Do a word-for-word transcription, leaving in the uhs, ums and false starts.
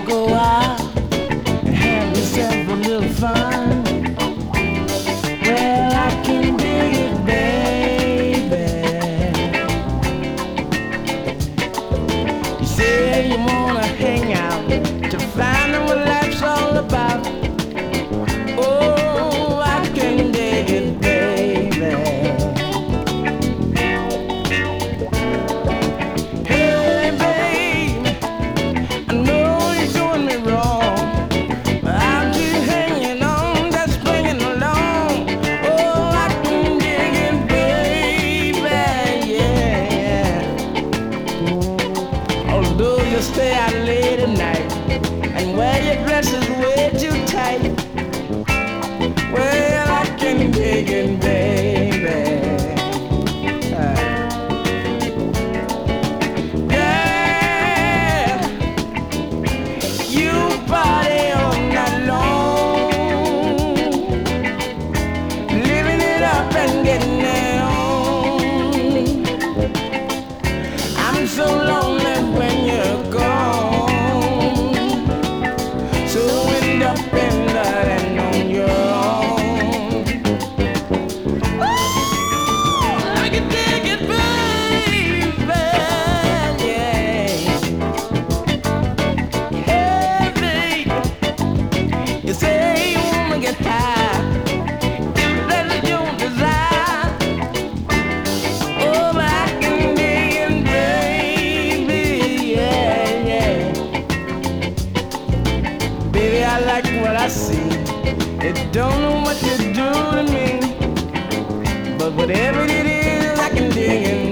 go out and have yourself a little fun. Well, I can dig it, baby. You say you wanna hang out to find out what life's all about. Oh, I can dig it, baby. Hey, baby, I know you're doing me wrong. I'm just hanging on, just swinging along. Oh, I can dig it, baby, yeah. Although you stay out late at night and wear your dresses way too tight, well, I can dig it, baby. Uh, yeah, you party all night long, living it up and getting it on. I'm so lonely when you're gone, so end up in that and on your own. Ooh, I can dig it, baby, yeah. Hey, baby, you say you wanna get high, if that's your desire. Oh, but I can dig it, baby, yeah, yeah. Baby, I like what I see. It don't know what you do to me, but whatever it is, I can dig it.